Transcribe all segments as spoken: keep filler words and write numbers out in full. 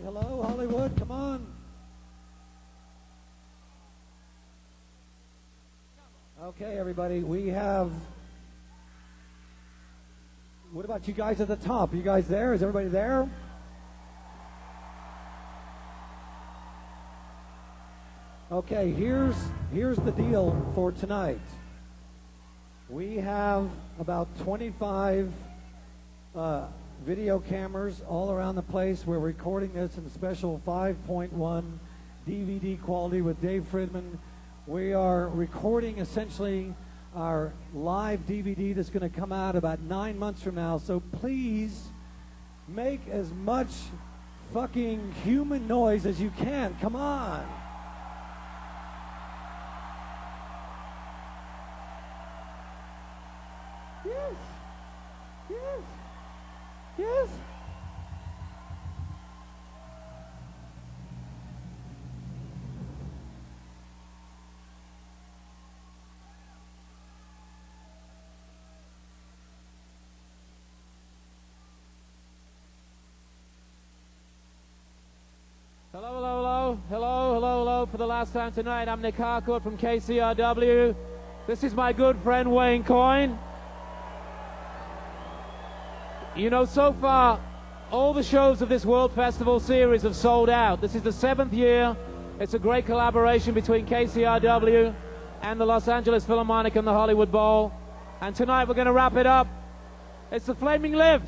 right, hello, Hollywood, come on. Okay, everybody, we have... What about you guys at the top? Are you guys there? Is everybody there? Okay, here's here's the deal for tonight. We have about twenty-five uh, video cameras all around the place. We're recording this in special five point one D V D quality with Dave Fridman. We are recording essentially our live D V D that's going to come out about nine months from now. So please make as much fucking human noise as you can. Come on. Yes. Yes. Yes. Hello, hello, hello, hello, hello, hello. For the last time tonight, I'm Nick Harcourt from K C R W. This is my good friend Wayne Coyne. You know, so far, all the shows of this World Festival series have sold out. This is the seventh year. It's a great collaboration between K C R W and the Los Angeles Philharmonic and the Hollywood Bowl. And tonight we're going to wrap it up. It's the Flaming Lips.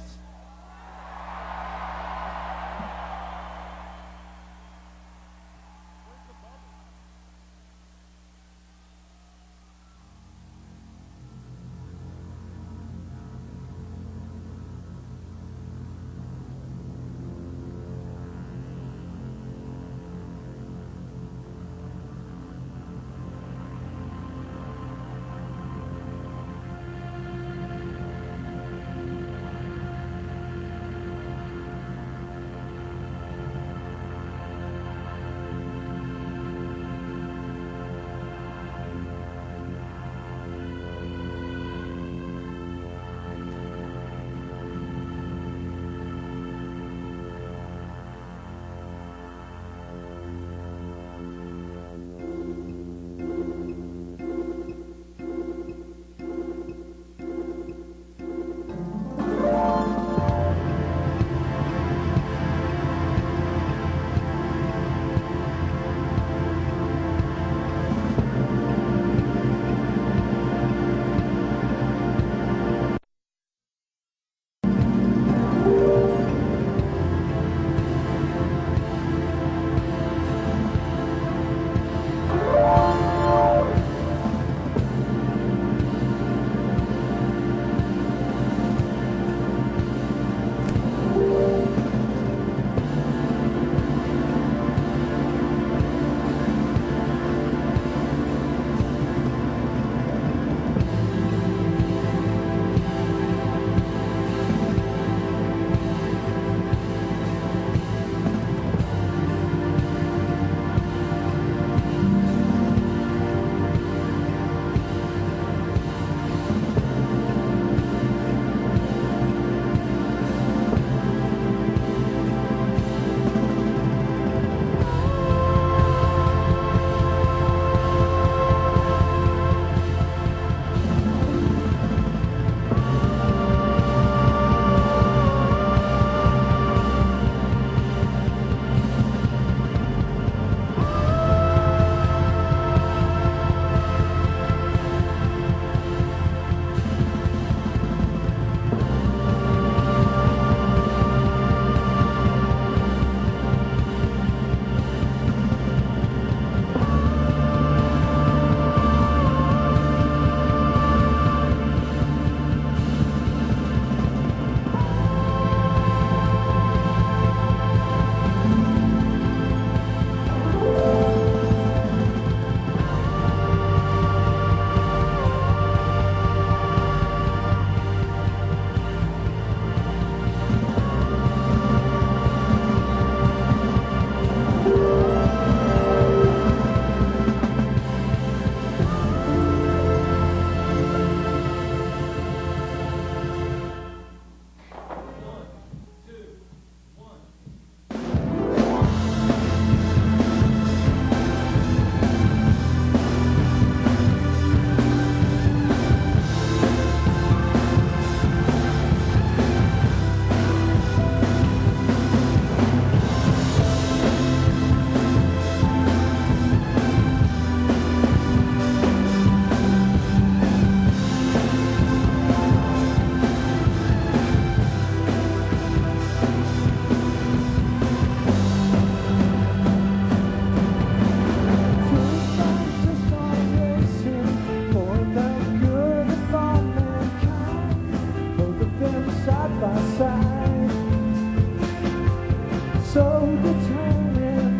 so determined,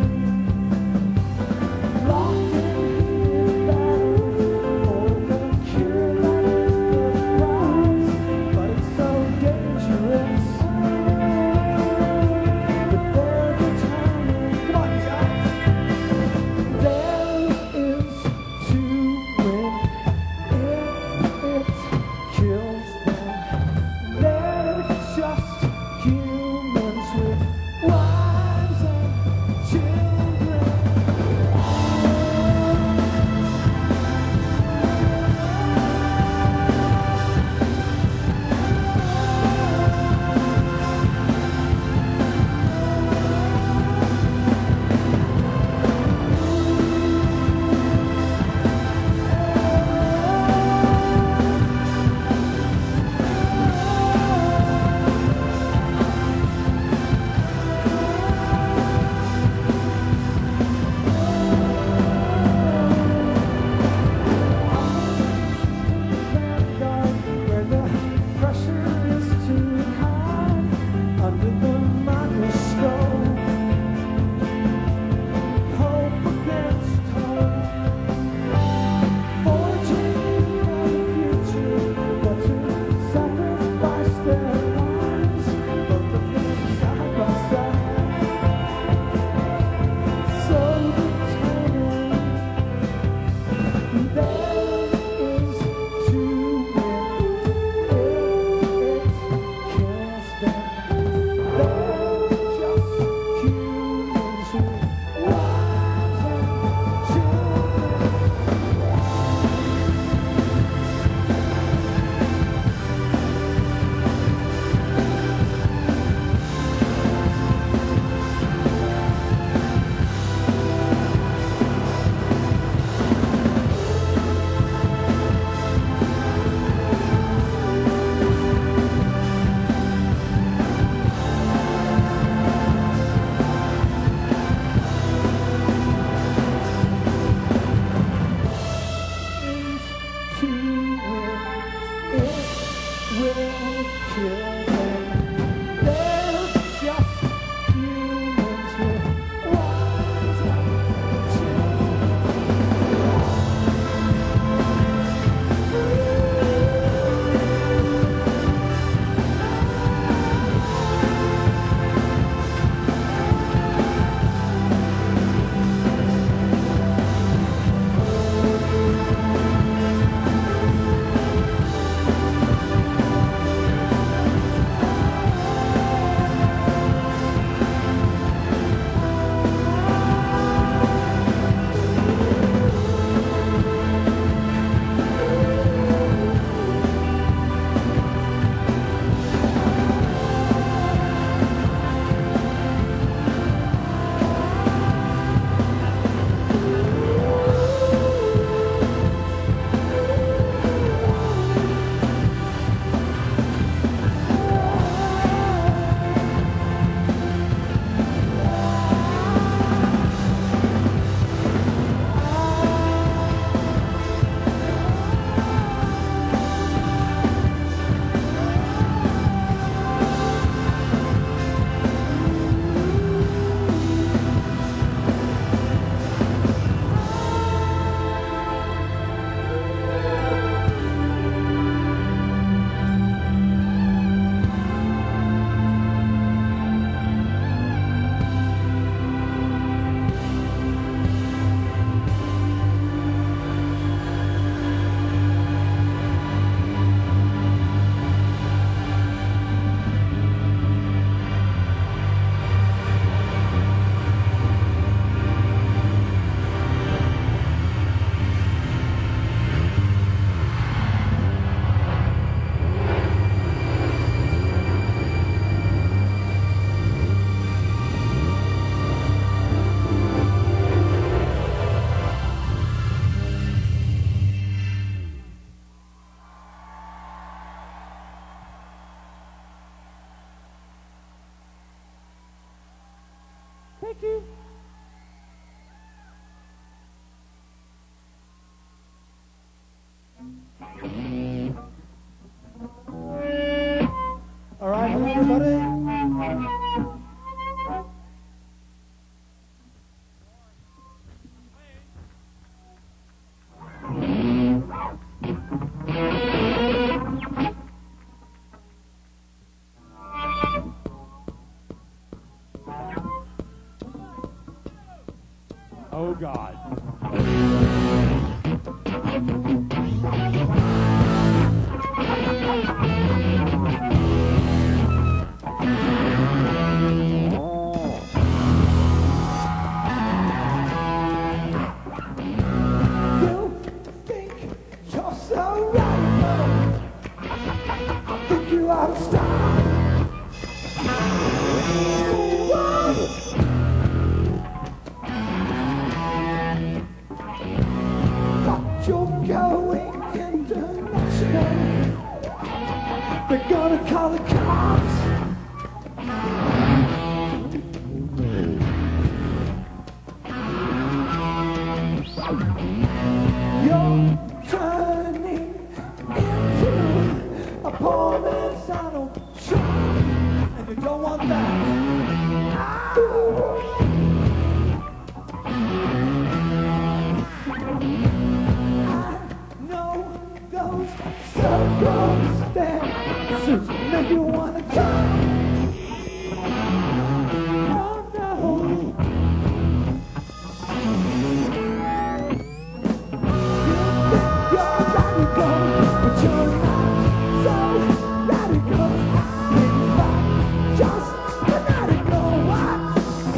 locked in battle for the cure that it provides, but it's so dangerous. But they're determined. Come on, you guys. Theirs is to win. If it kills them, they're just humans with wives and children. Where the pressure is too high under the microscope, hope against hope, forging a future, but to sacrifice their lives, both of them side by side, so determined. Theirs is to win. If it kills them, they're just humans with wives and children. Is to win. It will kill them. They're just humans with wives and children. Thank you. All right, everybody. Oh, God. You think you're so radical. I think you ought to stop. But you're going international. They're gonna call the cops. You're turning into a poor man's Donald Trump, and you don't want that. I know those circumstances make you wanna come. Oh no. You're radical, but you're not so radical. In fact, just fanatical. What?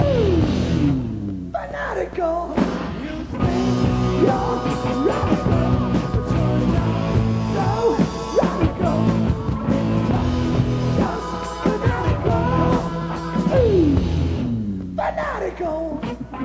Fanatical. You think you're radical, but you're not so radical. In fact, just fanatical. Fanatical.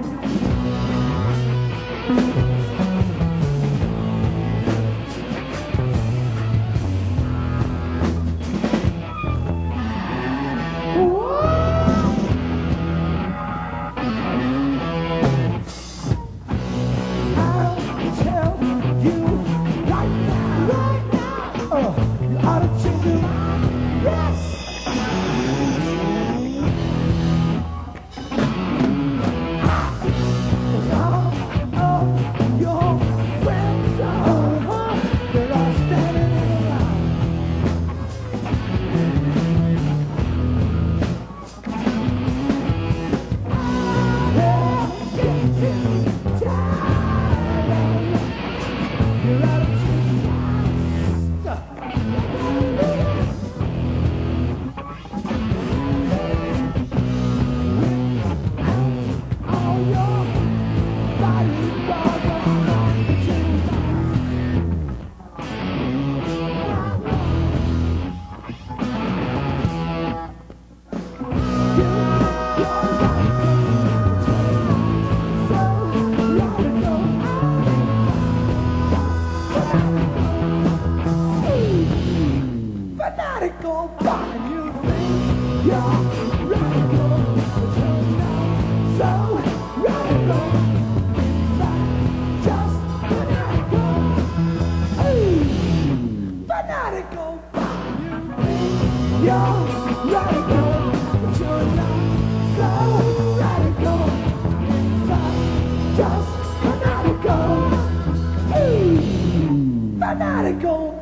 Fanatical, but you think you're radical, but you're not so radical. In fact, just fanatical. Ooh, fanatical, but you think you're radical, but you're not so radical. In fact, just fanatical. Ooh, fanatical.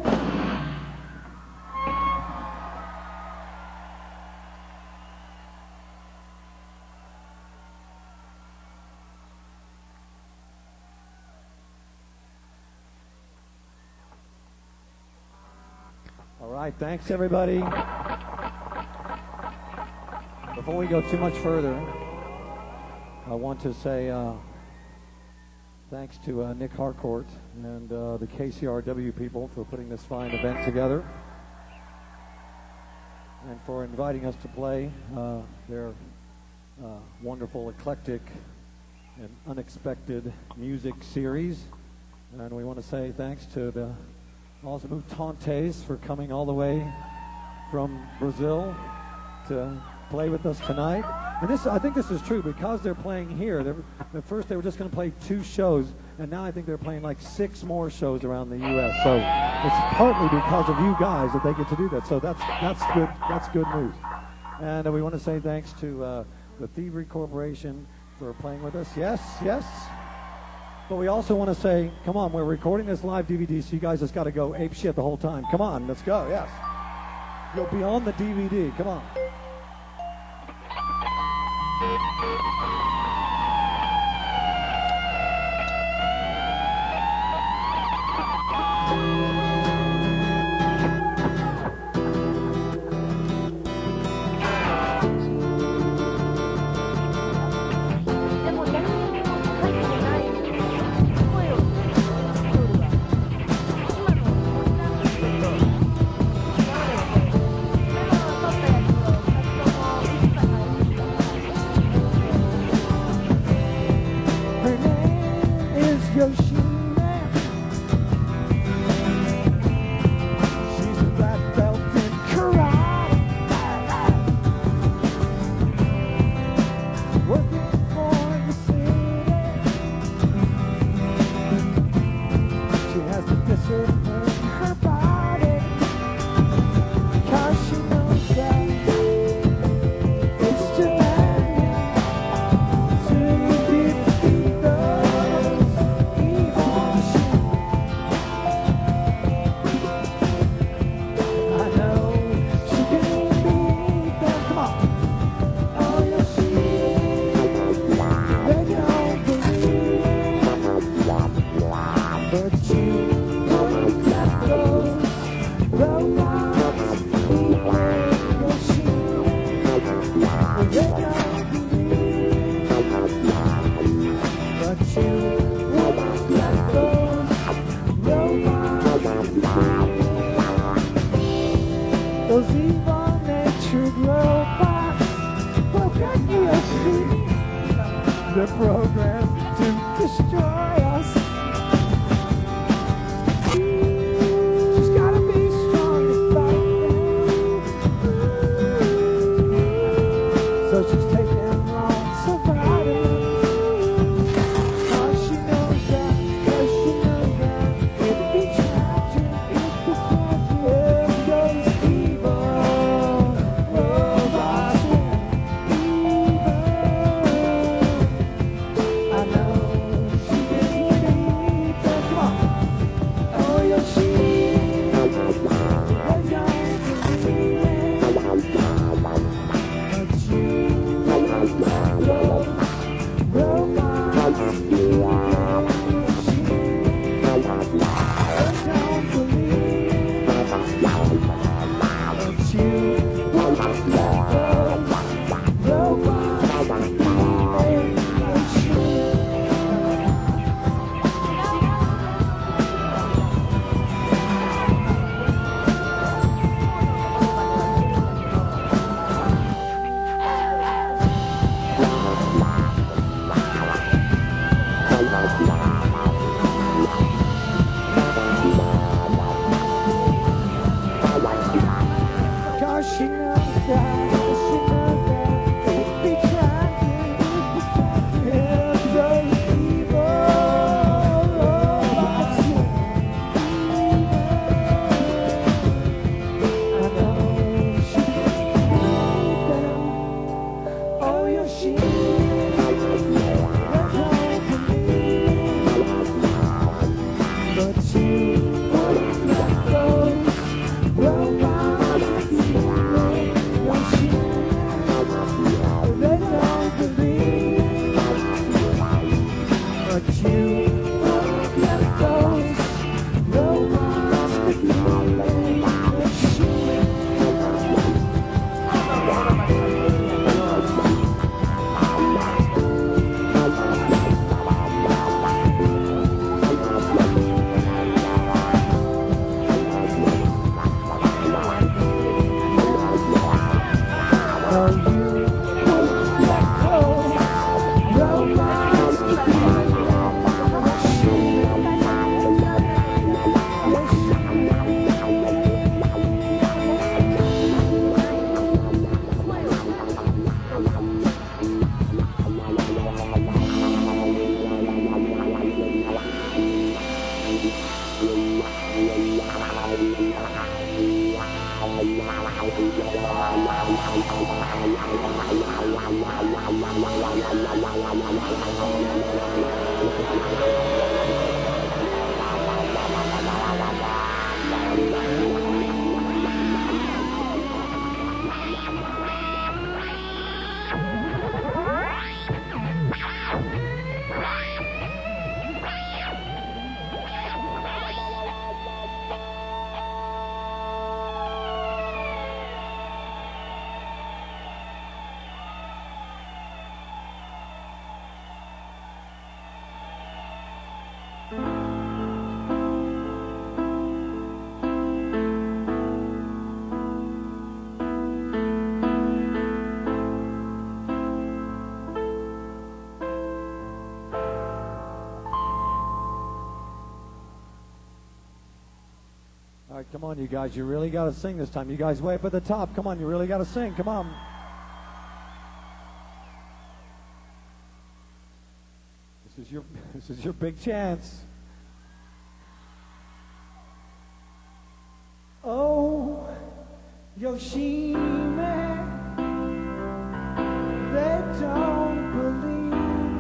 All right, thanks everybody. Before we go too much further, I want to say uh, thanks to uh, Nick Harcourt and uh, the K C R W people for putting this fine event together and for inviting us to play uh, their uh, wonderful, eclectic, and unexpected music series. And we want to say thanks to the Os Mutantes for coming all the way from Brazil to play with us tonight. And this, I think this is true because they're playing here. They're, at first they were just going to play two shows, and now I think they're playing like six more shows around the U S So it's partly because of you guys that they get to do that. So that's that's good. That's good news. And uh, we want to say thanks to uh, the Thievery Corporation for playing with us. Yes, yes. But we also want to say, come on, we're recording this live D V D, so you guys just got to go ape shit the whole time. Come on, let's go, yes. You'll be on the D V D, come on. They're programmed to destroy us. She's gotta be strong to fight them. So she's taking lots of vitamins. Cause she knows that, cause she knows that it'd be tragic if we can't give those evil robots evil. I know she didn't believe that. Come on. Oh, yeah, she they don't believe it. But you, those robots evil. She they don't believe it. But you, those robots evil. Cause she knows that, she knows that it'd be tragic if those evil robots I know she believed them. Oh, yeah, she they don't believe. But you won't let those robots they don't believe. But you won't let those robots believe. Oh, you won't let those robots All right, come on, you guys. You really got to sing this time. You guys way up at the top. Come on, you really got to sing. Come on. This is your this is your big chance. Oh, Yoshime, they don't believe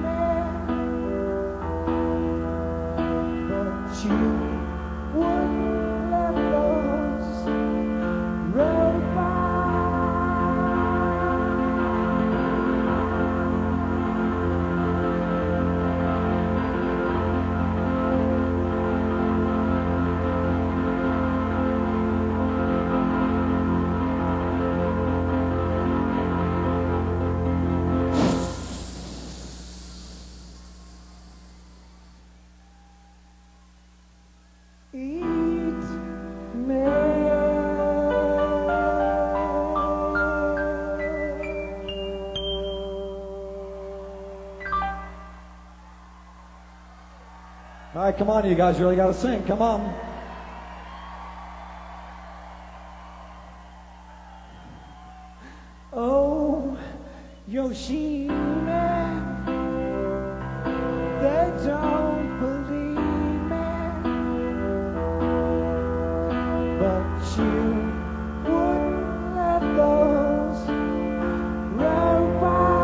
me, but you wouldn't let those robots. All right, come on, you guys really got to sing. Come on. Oh, Yoshime, they don't believe me, but you wouldn't let those robots.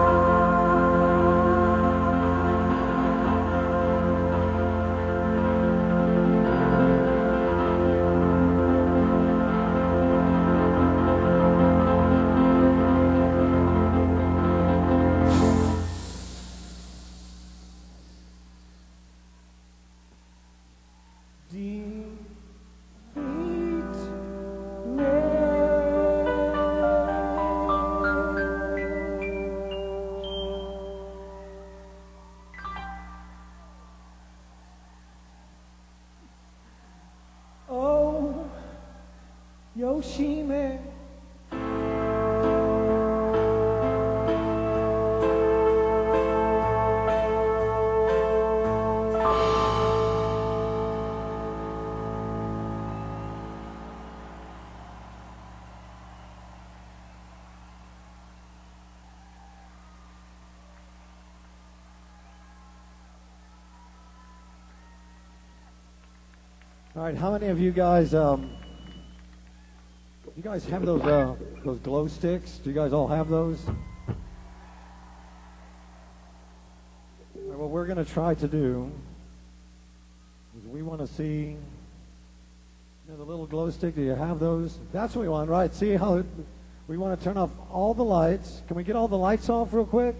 Oh, Yoshime. All right, how many of you guys, um, you guys have those uh, those glow sticks? Do you guys all have those? All right, what we're going to try to do is we want to see, you know, the little glow stick. Do you have those? That's what we want, right? See how it, we want to turn off all the lights. Can we get all the lights off real quick?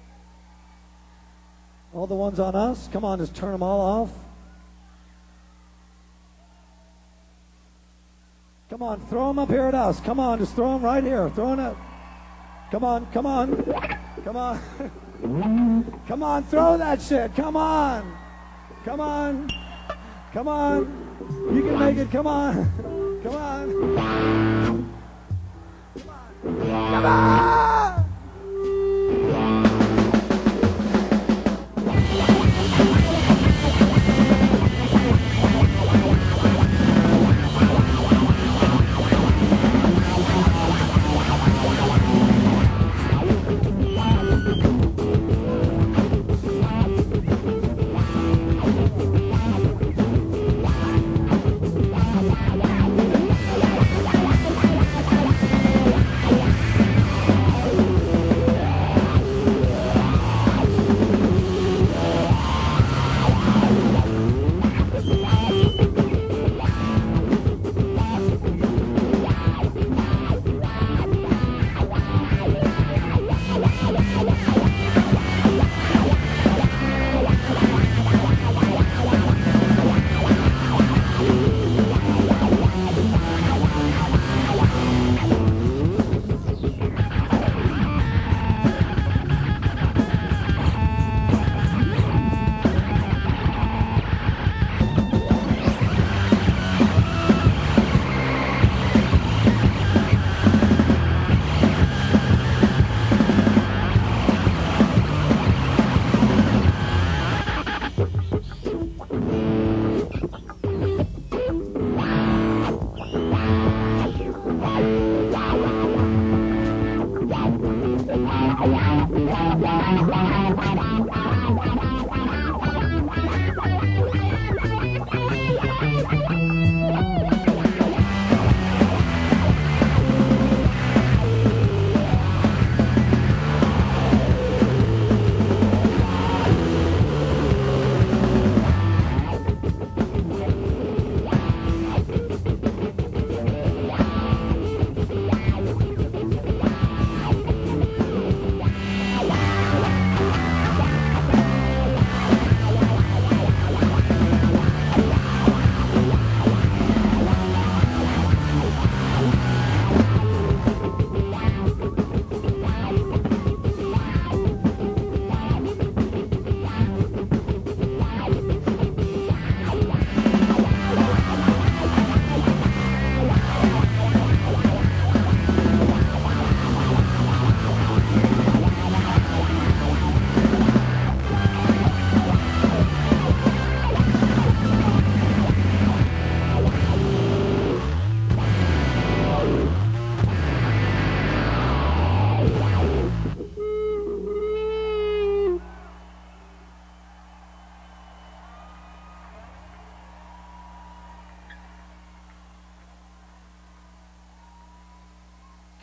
All the ones on us? Come on, just turn them all off. Come on, throw them up here at us. Come on, just throw them right here. Throw them up. Come on, come on. Come on. Come on, throw that shit. Come on. Come on. Come on. You can make it. Come on. Come on. Come on. Come on.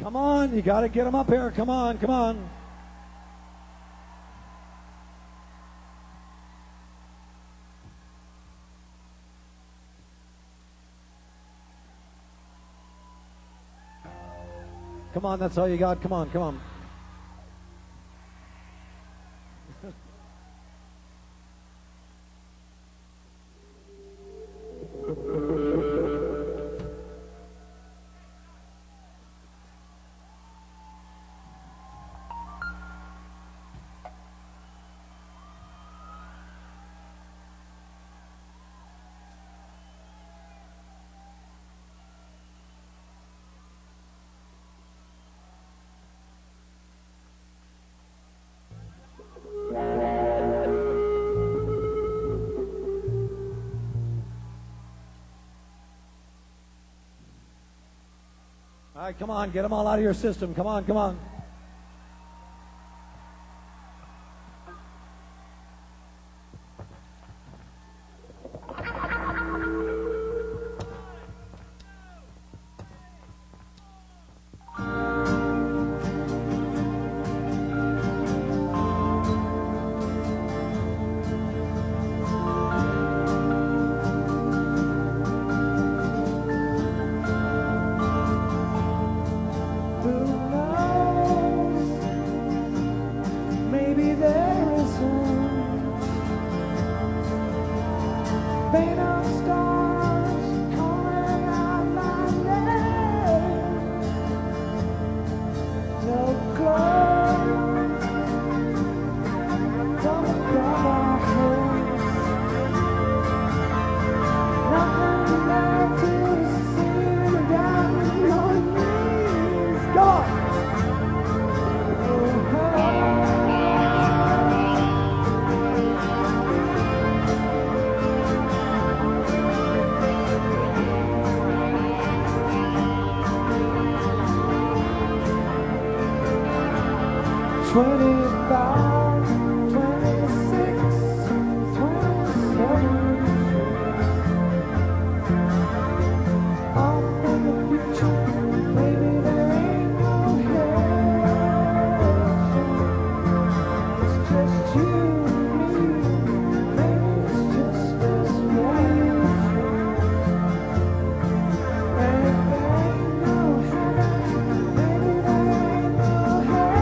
Come on, you got to get them up here. Come on, come on. Come on, that's all you got. Come on, come on. All right, come on, get them all out of your system. Come on, come on. twenty-five, twenty-six, twenty-seven. Off in the future, maybe there ain't no hell. It's just you and me, maybe it's just this way. And if there ain't no heaven, maybe there ain't no hell.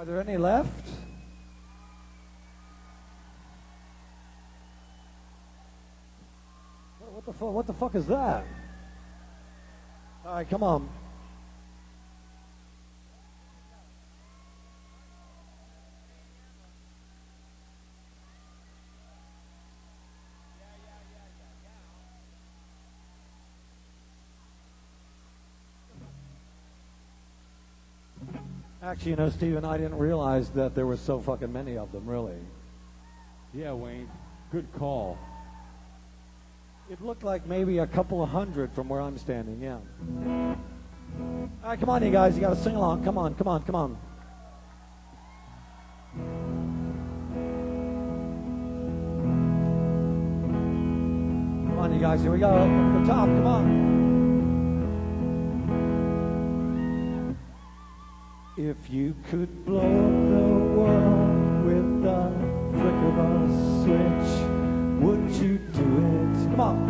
Are there any left? What, what the fuck? What the fuck is that? All right, come on. Actually, you know, Steven, I didn't realize that there were so fucking many of them, really. Yeah, Wayne. Good call. It looked like maybe a couple of hundred from where I'm standing, yeah. All right, come on, you guys. You got to sing along. Come on, come on, come on. Come on, you guys. Here we go. Up to the top. Come on. If you could blow up the world with the flick of a switch, would you do it? Come on.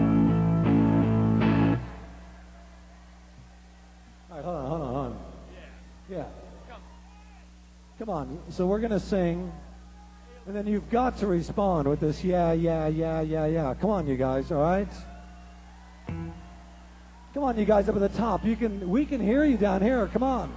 All right, hold on, hold on, hold on. Yeah. Yeah. Come on. So we're going to sing, and then you've got to respond with this yeah, yeah, yeah, yeah, yeah. Come on, you guys, all right? Come on, you guys up at the top. You can, we can hear you down here. Come on.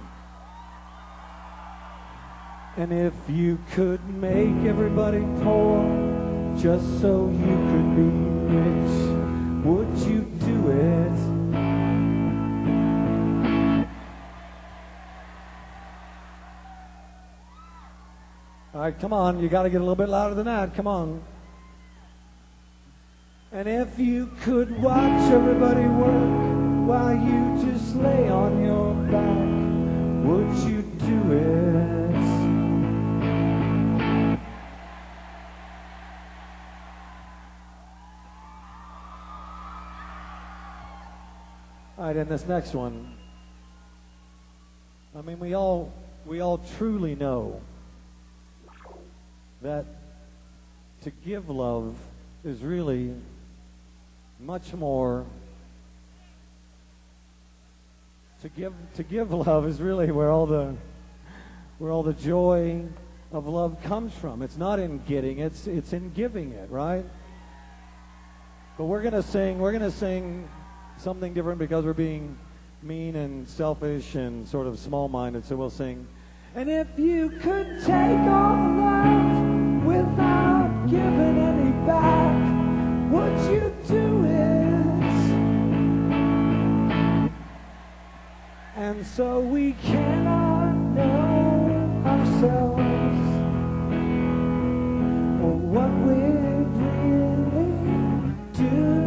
And if you could make everybody poor just so you could be rich, would you do it? All right, come on. You got to get a little bit louder than that. Come on. And if you could watch everybody work while you just lay on your back, would you do it? All right, and this next one, I mean, we all we all truly know that to give love is really much more. To give to give love is really where all the where all the joy of love comes from. It's not in getting, it's it's in giving it, right? But we're gonna sing. We're gonna sing. Something different because we're being mean and selfish and sort of small-minded, so we'll sing. And if you could take all the love without giving any back, would you do it? And so we cannot know ourselves or what we'd really do.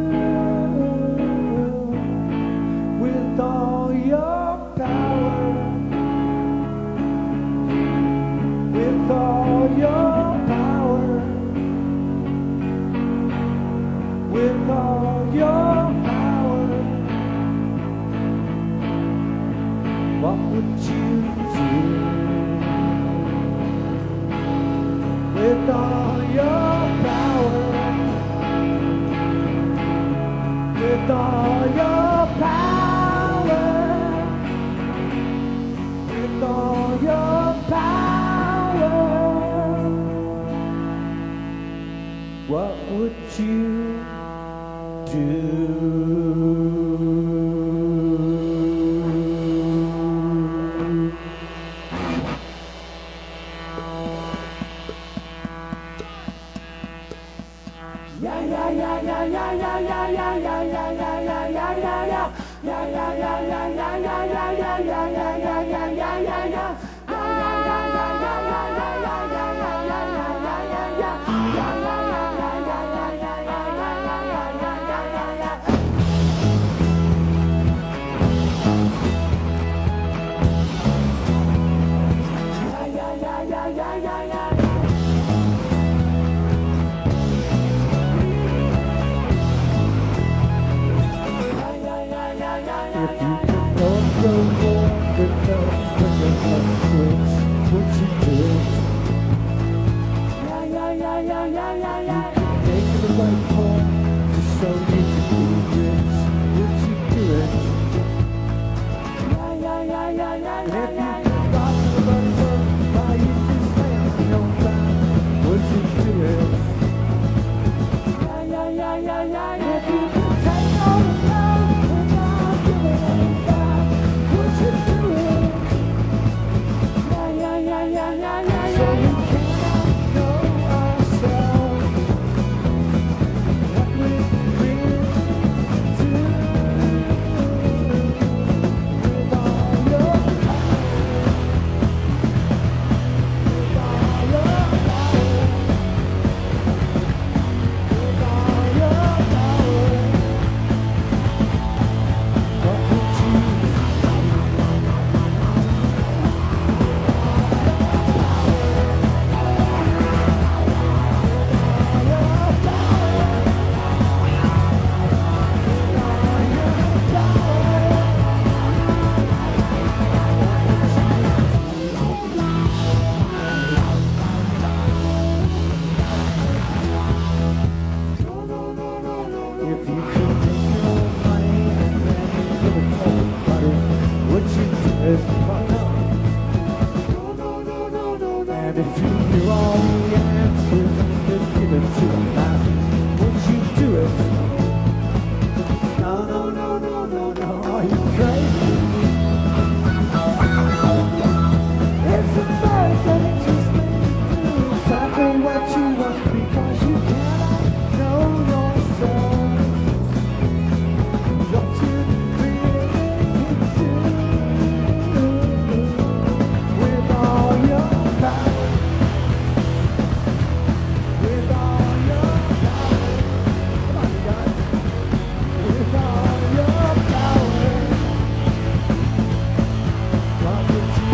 With all your power, with all your power, with all your power, what would you do? With all your power, with all your power. With all your power, what would you do? Yeah, yeah, yeah, yeah, yeah, yeah, yeah, yeah, yeah, yeah, yeah, yeah, yeah, yeah, yeah. Yeah, yeah, yeah, yeah, yeah, yeah, yeah, yeah, yeah, yeah, yeah, yeah, yeah, yeah, yeah. If you could stop everybody It's fucked up. No, no, no, no, no, no. And if you knew all the answers and give it to the masses, would you do it? No, no, no, no, no, no. Are you crazy? It's a bad thing to do exactly what you want because you cannot know yourself. What you really can do with all your power, with all your power. Come on, you guys. With all your power, what would you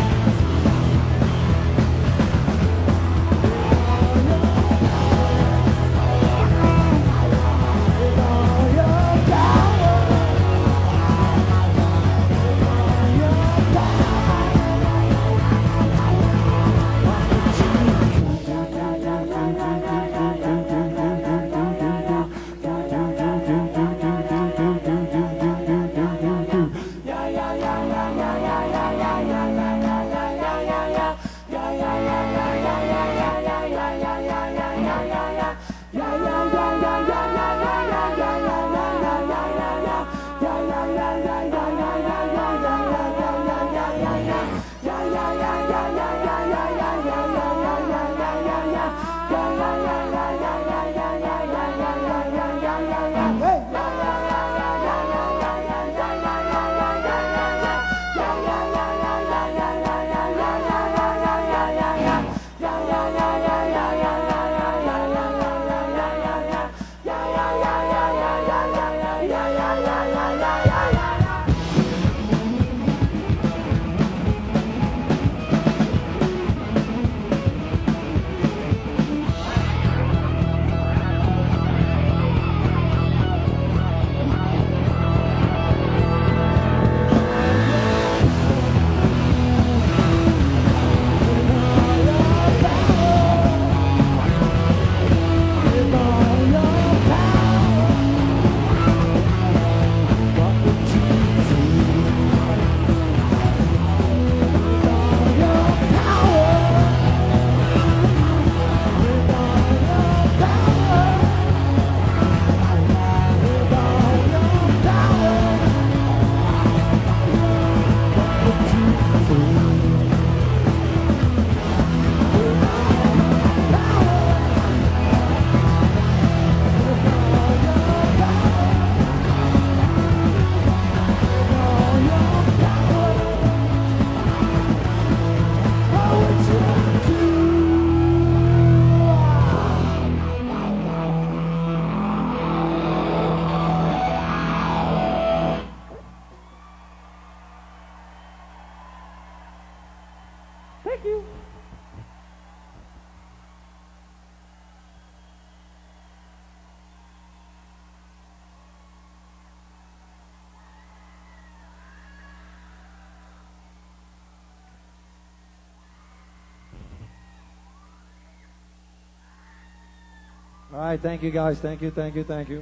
All right, thank you guys. Thank you, thank you, thank you.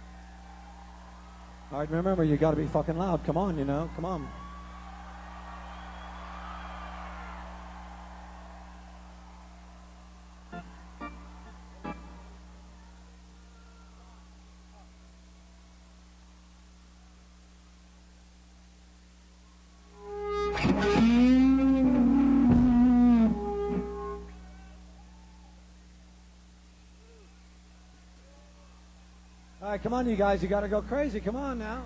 All right, remember, you got to be fucking loud. Come on, you know, come on. All right, come on, you guys. You got to go crazy. Come on now.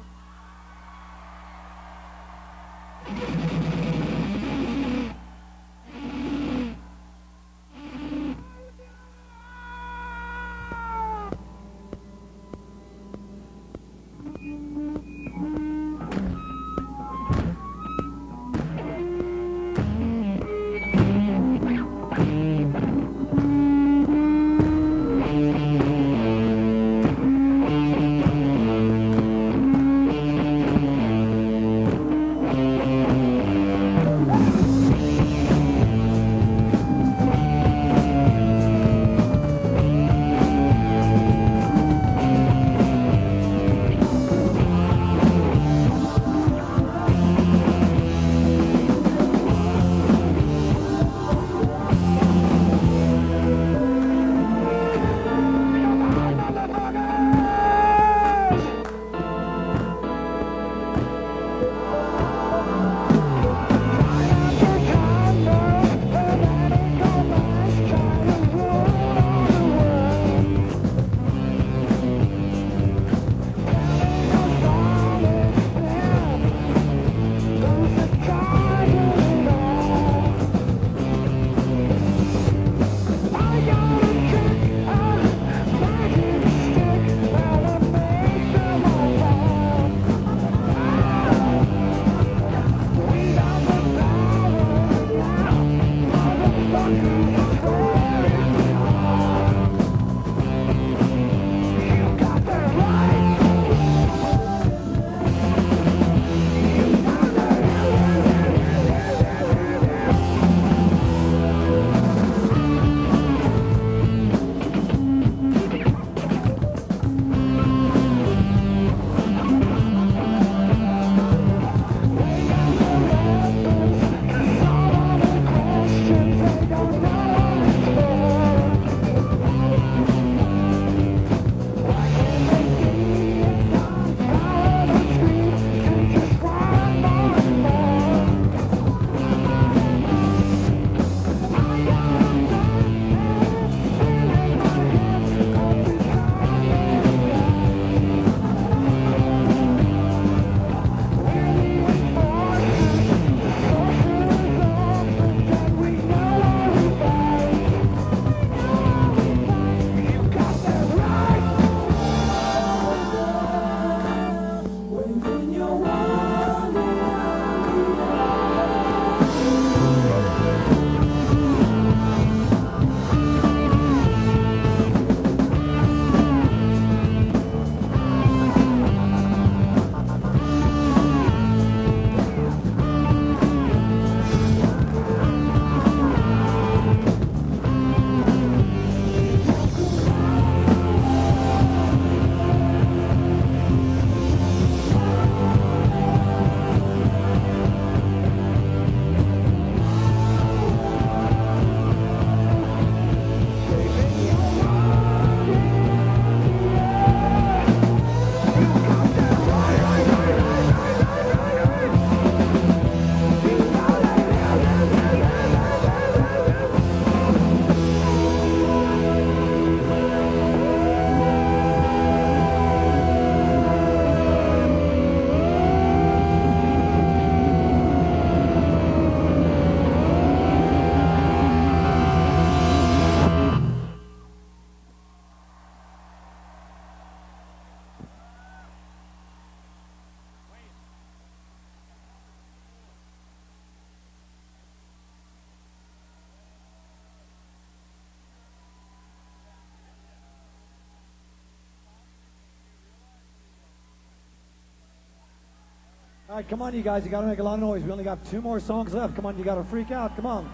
right, come on, you guys. You got to make a lot of noise. We only got two more songs left. Come on, you got to freak out. Come on.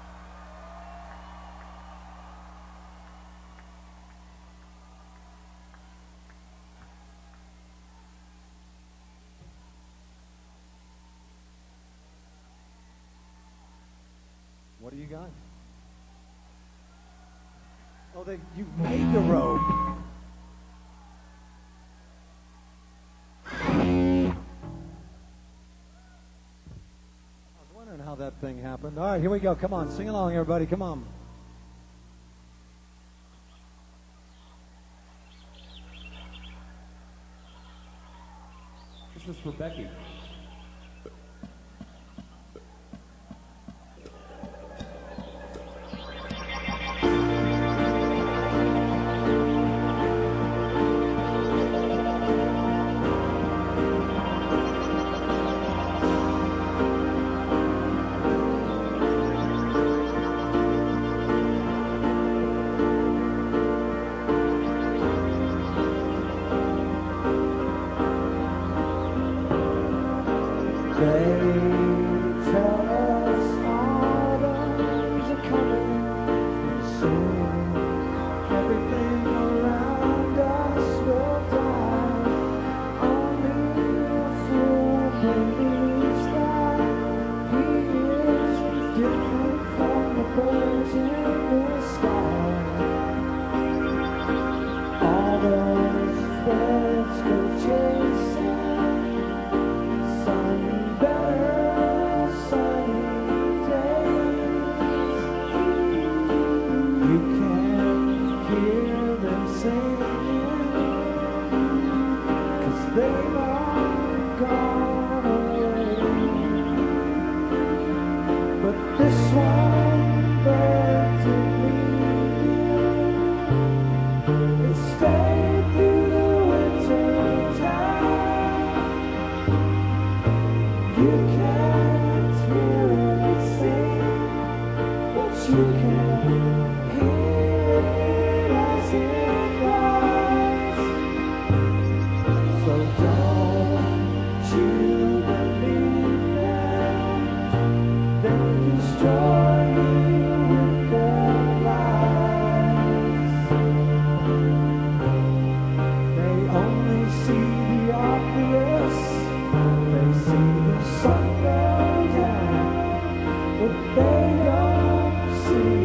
What do you got? Oh, they, you made the rope. How that thing happened. All right, here we go. Come on, sing along, everybody. Come on. This is for Becky. Sun goes down, but they don't see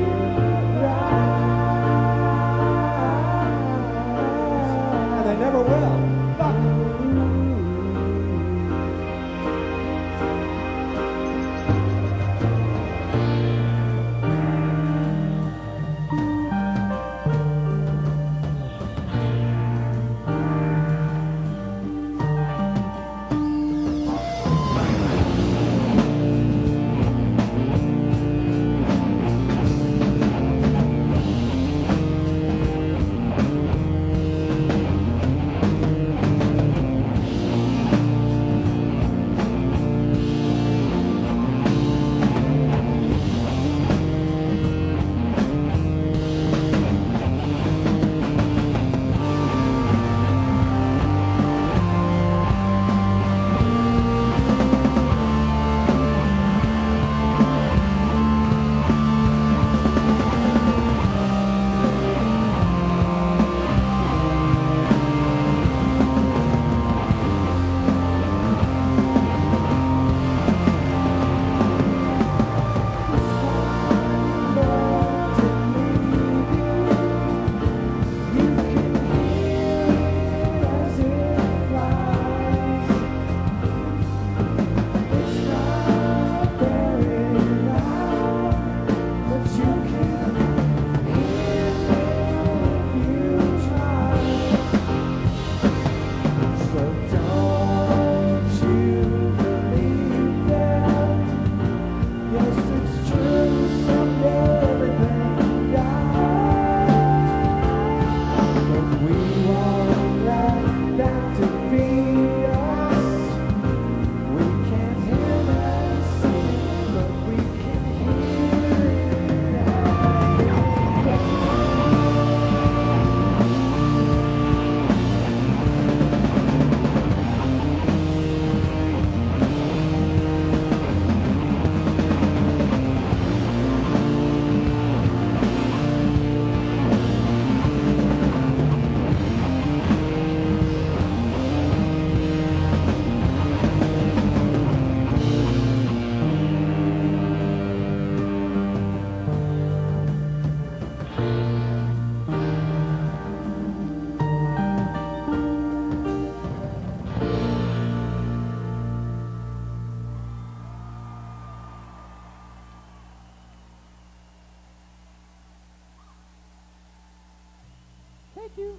Thank you.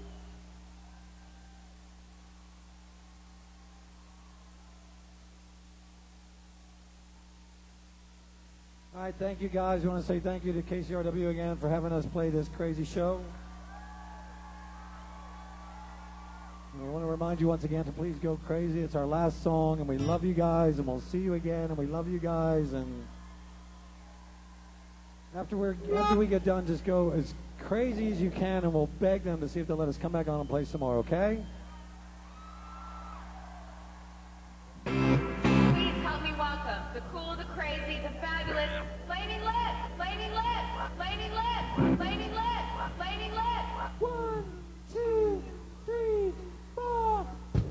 All right, thank you guys. We want to say thank you to K C R W again for having us play this crazy show. And we want to remind you once again to please go crazy. It's our last song, and we love you guys, and we'll see you again, and we love you guys. And after we're after we get done, just go as crazy as you can, and we'll beg them to see if they'll let us come back on and play some more. Okay? Please help me welcome the cool, the crazy, the fabulous Flaming Lips, Flaming Lips, Flaming Lips, Flaming Lips, Flaming Lips. One, two, three, four.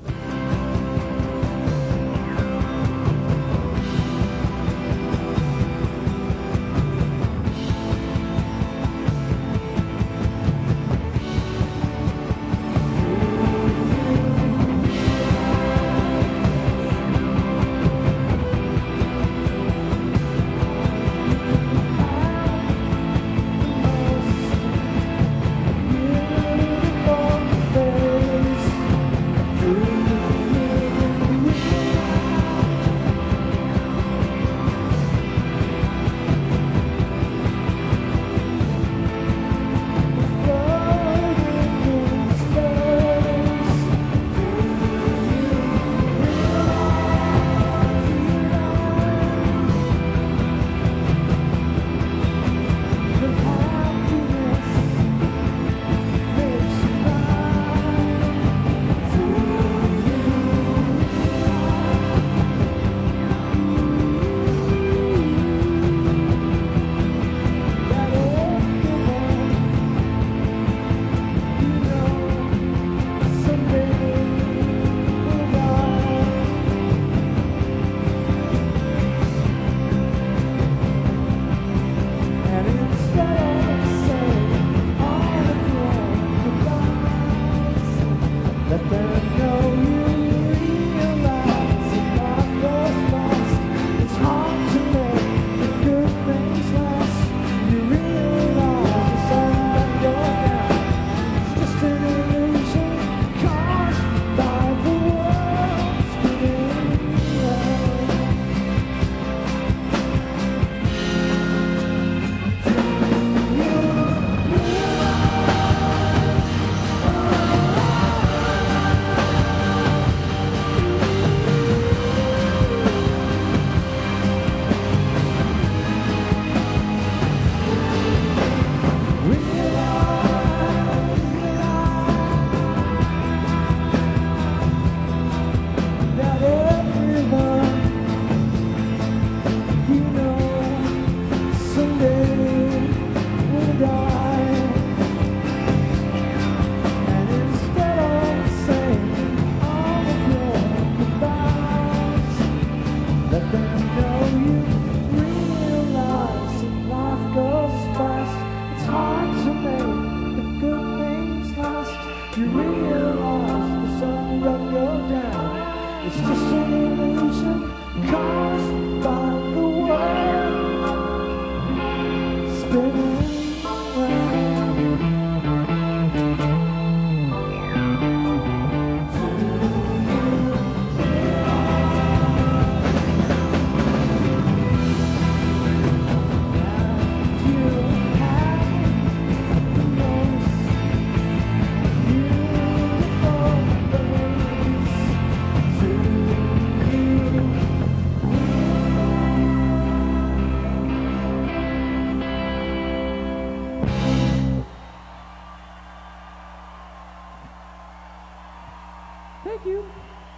Thank you.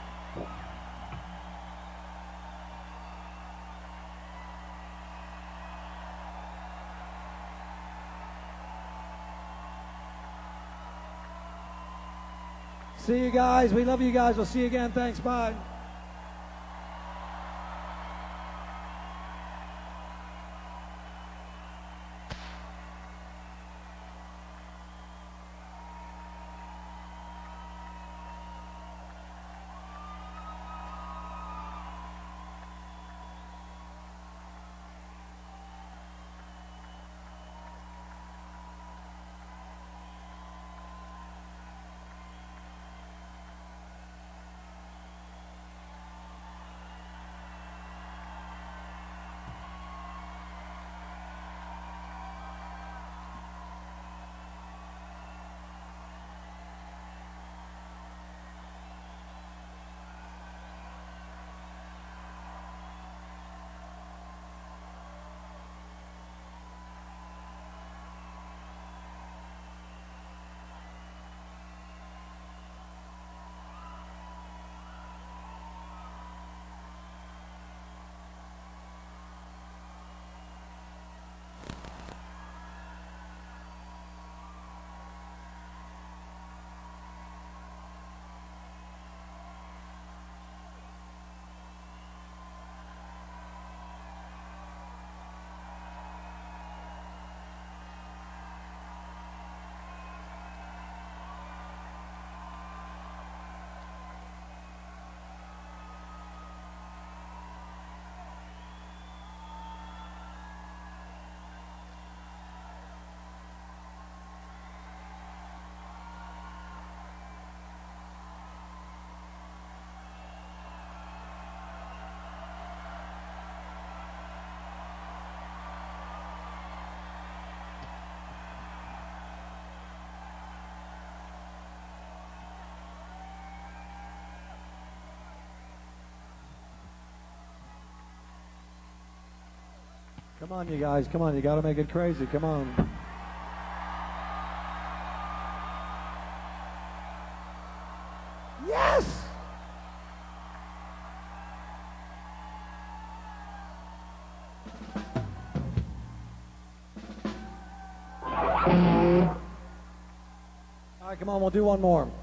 See you guys. We love you guys. We'll see you again. Thanks. Bye. Come on, you guys. Come on. You got to make it crazy. Come on. Yes! All right, come on. We'll do one more.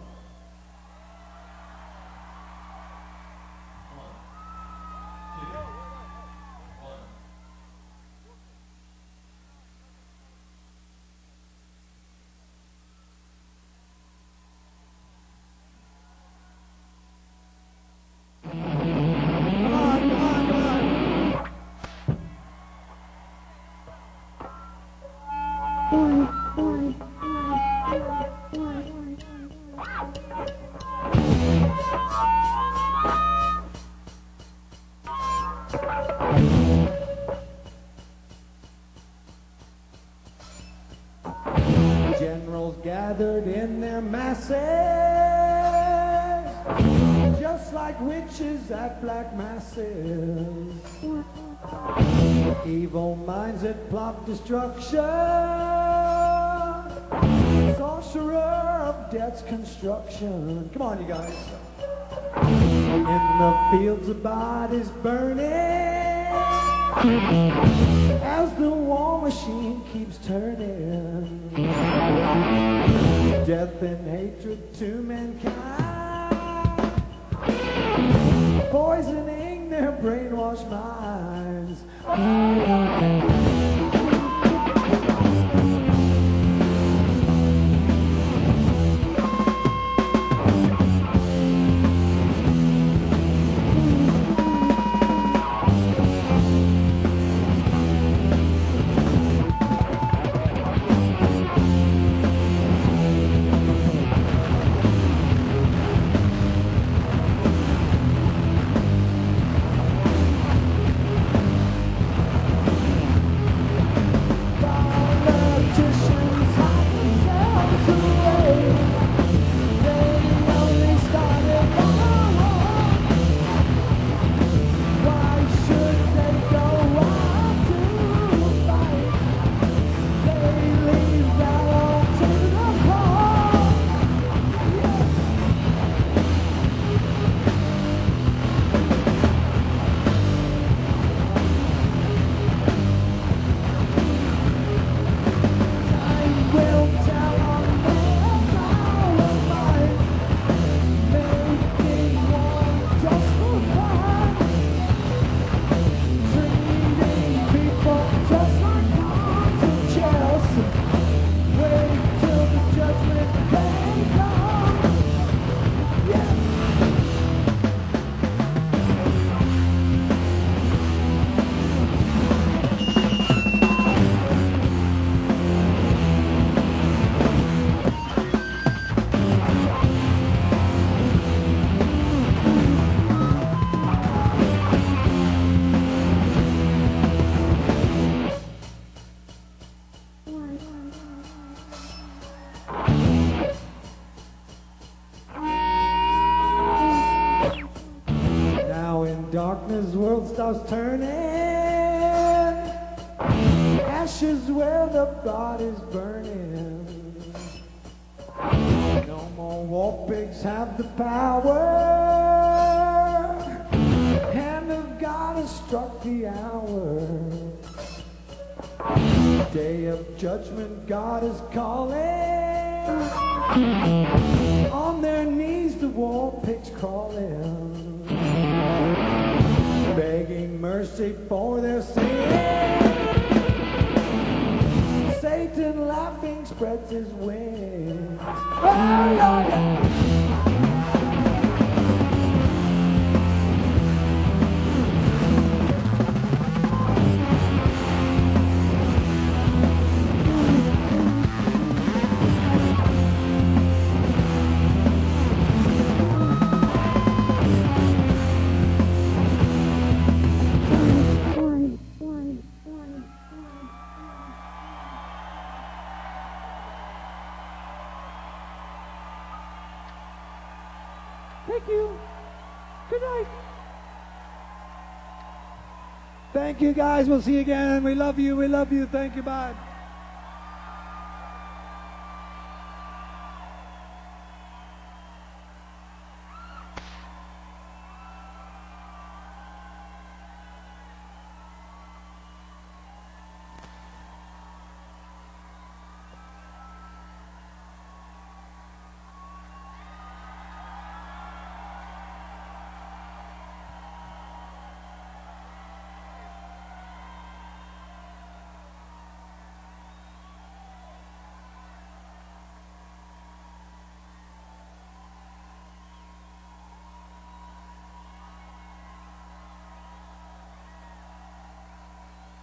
Generals gathered in their masses, just like witches at black masses. Evil minds that plot destruction, sorcerer of death's construction. Come on, you guys. In the fields of bodies burning, as the war machine keeps turning. Death and hatred to mankind, poisoning their brainwashed minds. Darkness, world starts turning, ashes where the body's burning. No more war pigs have the power, hand of God has struck the hour. Day of judgment, God is calling, on their knees the war pigs crawling, begging mercy for their sin. Satan laughing spreads his wings. Oh, Lord. Thank you, guys. We'll see you again. We love you. We love you. Thank you. Bye.